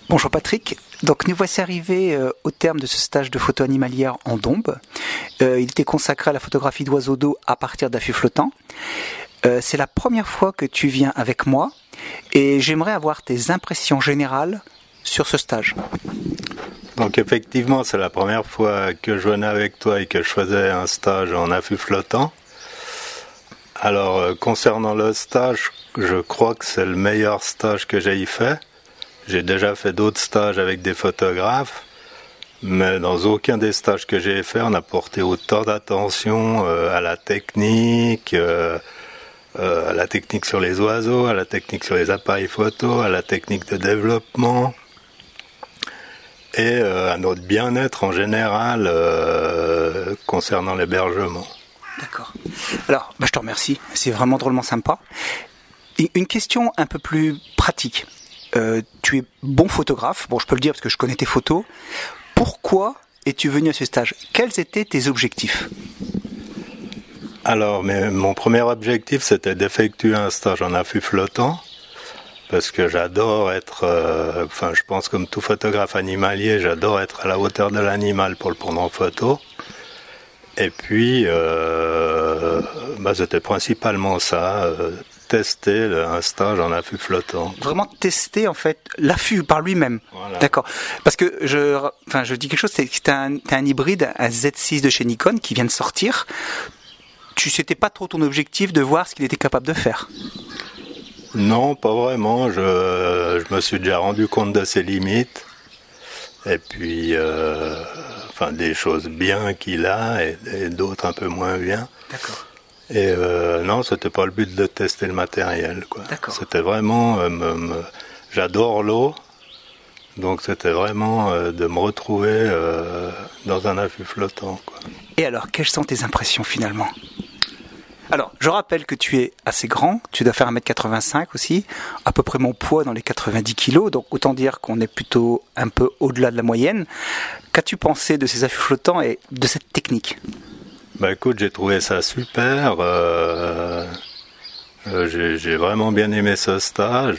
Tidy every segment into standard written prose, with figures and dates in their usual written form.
Bonjour Patrick, donc nous voici arrivés au terme de ce stage de photo animalière en Dombes. Il était consacré à la photographie d'oiseaux d'eau à partir d'affûts flottants. C'est la première fois que tu viens avec moi et j'aimerais avoir tes impressions générales sur ce stage. Donc effectivement, c'est la première fois que je venais avec toi et que je faisais un stage en affût flottant. Alors concernant le stage, je crois que c'est le meilleur stage que j'ai fait. J'ai déjà fait d'autres stages avec des photographes, mais dans aucun des stages que j'ai fait, on a porté autant d'attention à la technique sur les oiseaux, à la technique sur les appareils photo, à la technique de développement et à notre bien-être en général concernant l'hébergement. D'accord. Alors, je te remercie, c'est vraiment drôlement sympa. Et une question un peu plus pratique. Tu es bon photographe, bon je peux le dire parce que je connais tes photos. Pourquoi es-tu venu à ce stage ? Quels étaient tes objectifs ? Alors, mon premier objectif c'était d'effectuer un stage en affût flottant parce que j'adore être, je pense comme tout photographe animalier, j'adore être à la hauteur de l'animal pour le prendre en photo. Et puis, c'était principalement ça. Tester un stage en affût flottant. Vraiment tester en fait l'affût par lui-même. Voilà. D'accord. Parce que je dis quelque chose, c'est que t'as un hybride, un Z6 de chez Nikon qui vient de sortir. C'était pas trop ton objectif de voir ce qu'il était capable de faire. Non, pas vraiment. Je me suis déjà rendu compte de ses limites. Et puis, des choses bien qu'il a et d'autres un peu moins bien. D'accord. Et non, c'était pas le but de tester le matériel, quoi. D'accord. C'était vraiment, j'adore l'eau, donc c'était vraiment de me retrouver dans un affût flottant, quoi. Et alors, quelles sont tes impressions finalement ? Alors, je rappelle que tu es assez grand, tu dois faire 1m85 aussi, à peu près mon poids dans les 90 kg, donc autant dire qu'on est plutôt un peu au-delà de la moyenne. Qu'as-tu pensé de ces affûts flottants et de cette technique ? Écoute, j'ai trouvé ça super. J'ai vraiment bien aimé ce stage.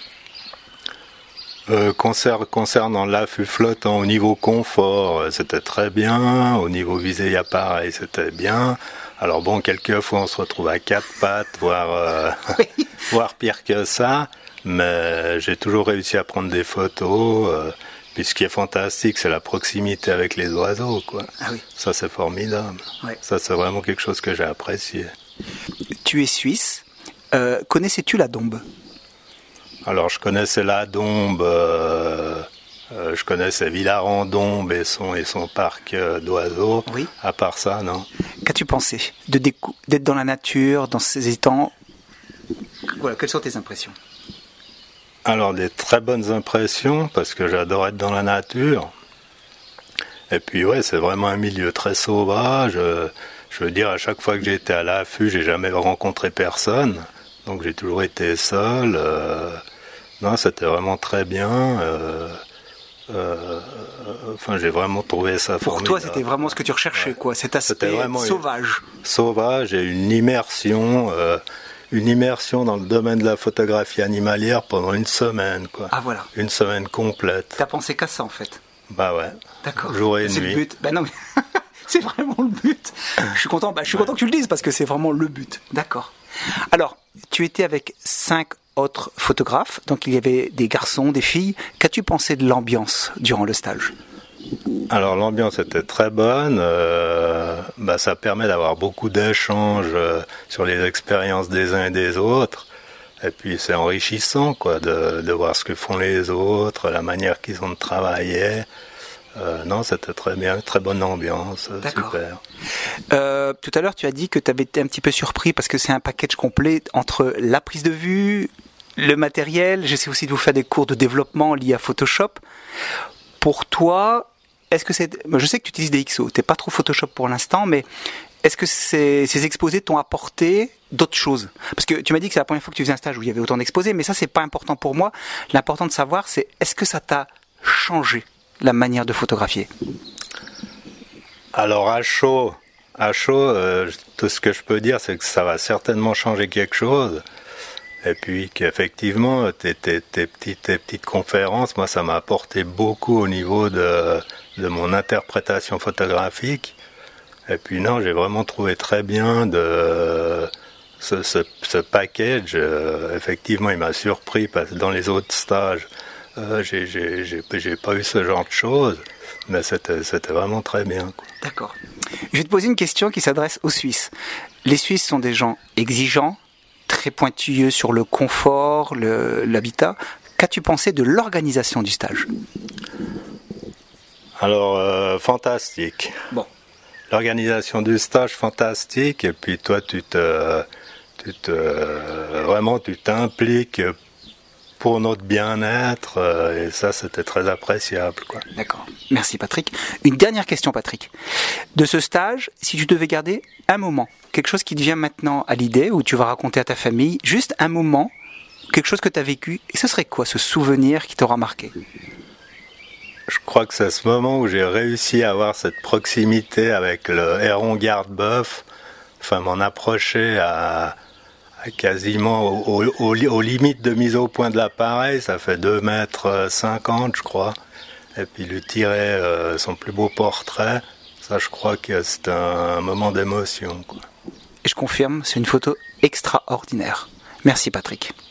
Concernant l'affût flottant, au niveau confort, c'était très bien. Au niveau visée appareil, c'était bien. Alors bon, quelquefois on se retrouve à quatre pattes, voire pire que ça. Mais j'ai toujours réussi à prendre des photos. Puis ce qui est fantastique, c'est la proximité avec les oiseaux, quoi. Ah oui. Ça, c'est formidable. Ouais. Ça, c'est vraiment quelque chose que j'ai apprécié. Tu es suisse. Connaissais-tu la Dombe ? Alors, je connaissais la Dombe. Je connaissais Villars-en-Dombe et son parc d'oiseaux. Oui. À part ça, non. Qu'as-tu pensé d'être dans la nature, dans ces étangs ? Voilà, quelles sont tes impressions ? Alors, des très bonnes impressions, parce que j'adore être dans la nature. Et puis, ouais, c'est vraiment un milieu très sauvage. Je veux dire, à chaque fois que j'ai été à l'affût, j'ai jamais rencontré personne. Donc, j'ai toujours été seul. Non, c'était vraiment très bien. J'ai vraiment trouvé ça formidable. Pour toi, c'était vraiment ce que tu recherchais, quoi. Cet aspect sauvage. Sauvage et une immersion dans le domaine de la photographie animalière pendant une semaine, quoi. Ah voilà. Une semaine complète. T'as pensé qu'à ça en fait. Bah ouais. D'accord. Jour et nuit. C'est le but. Non mais c'est vraiment le but. Je suis content. Je suis content que tu le dises parce que c'est vraiment le but. D'accord. Alors, tu étais avec 5 autres photographes, donc il y avait des garçons, des filles. Qu'as-tu pensé de l'ambiance durant le stage ? Alors l'ambiance était très bonne, ça permet d'avoir beaucoup d'échanges sur les expériences des uns et des autres, et puis c'est enrichissant, quoi, de voir ce que font les autres, la manière qu'ils ont de travailler. Non, c'était très bien, très bonne ambiance. D'accord. Super. Tout à l'heure tu as dit que tu avais été un petit peu surpris parce que c'est un package complet entre la prise de vue, le matériel. J'essaie aussi de vous faire des cours de développement liés à Photoshop. Pour toi, est-ce que je sais que tu utilises des XO, t'es pas trop Photoshop pour l'instant, mais est-ce que ces exposés t'ont apporté d'autres choses ? Parce que tu m'as dit que c'est la première fois que tu faisais un stage où il y avait autant d'exposés, mais ça c'est pas important pour moi. L'important de savoir, c'est est-ce que ça t'a changé la manière de photographier ? Alors à chaud, tout ce que je peux dire, c'est que ça va certainement changer quelque chose. Et puis qu'effectivement, tes petites conférences, moi, ça m'a apporté beaucoup au niveau de mon interprétation photographique. Et puis non, j'ai vraiment trouvé très bien ce package. Effectivement, il m'a surpris parce que dans les autres stages, j'ai pas eu ce genre de choses, mais c'était vraiment très bien, quoi. D'accord. Je vais te poser une question qui s'adresse aux Suisses. Les Suisses sont des gens exigeants, très pointilleux sur le confort, l'habitat. Qu'as-tu pensé de l'organisation du stage ? Alors, fantastique. Bon. L'organisation du stage, fantastique. Et puis toi, vraiment, tu t'impliques pour notre bien-être. Et ça, c'était très appréciable, quoi. D'accord. Merci, Patrick. Une dernière question, Patrick. De ce stage, si tu devais garder un moment, quelque chose qui te vient maintenant à l'idée, où tu vas raconter à ta famille, juste un moment, quelque chose que tu as vécu, et ce serait quoi ce souvenir qui t'aura marqué ? Je crois que c'est ce moment où j'ai réussi à avoir cette proximité avec le héron garde-bœuf, enfin m'en approcher à quasiment aux limites de mise au point de l'appareil, ça fait 2,50 m, je crois, et puis lui tirer son plus beau portrait, ça je crois que c'est un moment d'émotion, quoi. Et je confirme, c'est une photo extraordinaire. Merci Patrick.